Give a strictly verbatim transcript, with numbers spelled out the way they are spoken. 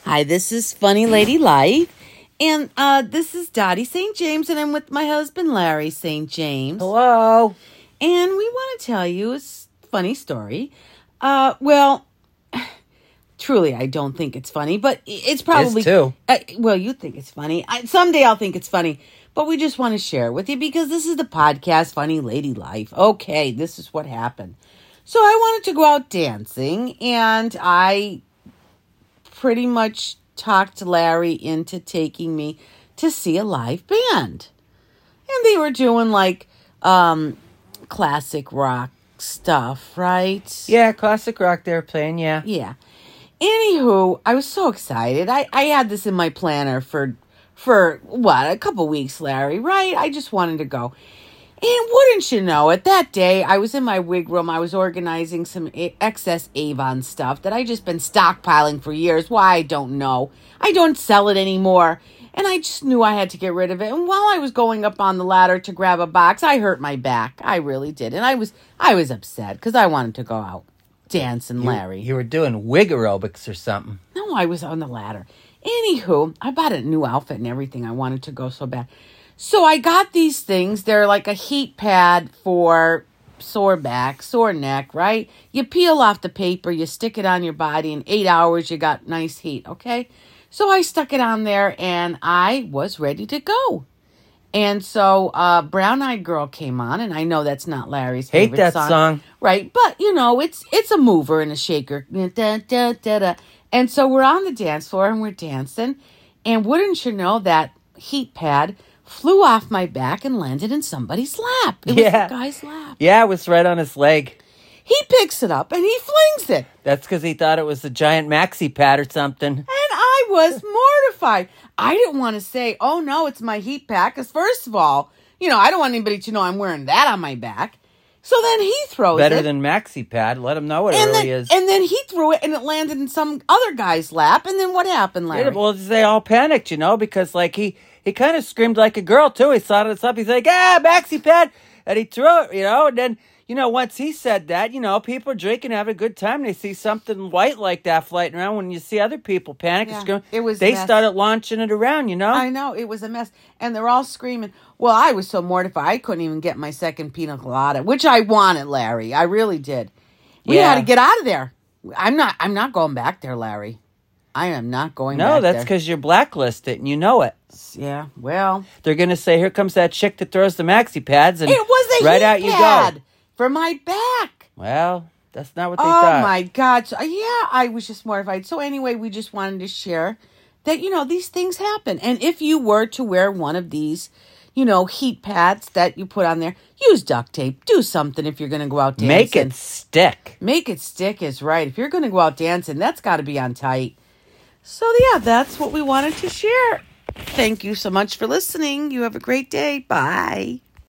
Hi, this is Funny Lady Life, and uh, this is Dottie Saint James, and I'm with my husband, Larry Saint James. Hello. And we want to tell you a funny story. Uh, well, truly, I don't think it's funny, but it's probably... It's too. Uh, well, you think it's funny. I, someday I'll think it's funny, but we just want to share it with you because this is the podcast, Funny Lady Life. Okay, this is what happened. So I wanted to go out dancing, and I... pretty much talked Larry into taking me to see a live band. And they were doing like um, classic rock stuff, right? Yeah, classic rock they were playing, yeah. Yeah. Anywho, I was so excited. I, I had this in my planner for, for what, a couple weeks, Larry, right? I just wanted to go. And wouldn't you know it, that day I was in my wig room. I was organizing some excess Avon stuff that I just been stockpiling for years. Why, I don't know. I don't sell it anymore. And I just knew I had to get rid of it. And while I was going up on the ladder to grab a box, I hurt my back. I really did. And I was I was upset because I wanted to go out dancing, Larry. You, you were doing wig aerobics or something. No, I was on the ladder. Anywho, I bought a new outfit and everything. I wanted to go so bad. So I got these things. They're like a heat pad for sore back, sore neck, right? You peel off the paper, you stick it on your body. In eight hours, you got nice heat, okay? So I stuck it on there, and I was ready to go. And so uh, Brown Eyed Girl came on, and I know that's not Larry's Hate favorite that song. song. Right, but, you know, it's it's a mover and a shaker. Da, da, da, da. And so we're on the dance floor, and we're dancing. And wouldn't you know, that heat pad flew off my back and landed in somebody's lap. It yeah. was a guy's lap. Yeah, it was right on his leg. He picks it up and he flings it. That's because he thought it was a giant maxi pad or something. And I was mortified. I didn't want to say, oh, no, it's my heat pack. Because first of all, you know, I don't want anybody to know I'm wearing that on my back. So then he throws Better it. Better than maxi pad. Let him know what and it really then, is. And then he threw it and it landed in some other guy's lap. And then what happened, Larry? Yeah, well, they all panicked, you know, because like he... He kind of screamed like a girl, too. He saw it up. He's like, ah, maxi pad. And he threw it, you know. And then, you know, once he said that, you know, people are drinking, having a good time. They see something white like that floating around. When you see other people panic, yeah, screaming, it was they started launching it around, you know. I know. It was a mess. And they're all screaming. Well, I was so mortified. I couldn't even get my second pina colada, which I wanted, Larry. I really did. We yeah. had to get out of there. I'm not, I'm not going back there, Larry. I am not going no, back there. No, that's because you're blacklisted and you know it. Yeah, well. They're going to say, here comes that chick that throws the maxi pads. And it was a right heat out you pad go. For my back. Well, that's not what they oh, thought. Oh, my God. So, yeah, I was just mortified. So anyway, we just wanted to share that, you know, these things happen. And if you were to wear one of these, you know, heat pads that you put on there, use duct tape. Do something if you're going to go out dancing. Make it stick. Make it stick is right. If you're going to go out dancing, that's got to be on tight. So, yeah, that's what we wanted to share. Thank you so much for listening. You have a great day. Bye.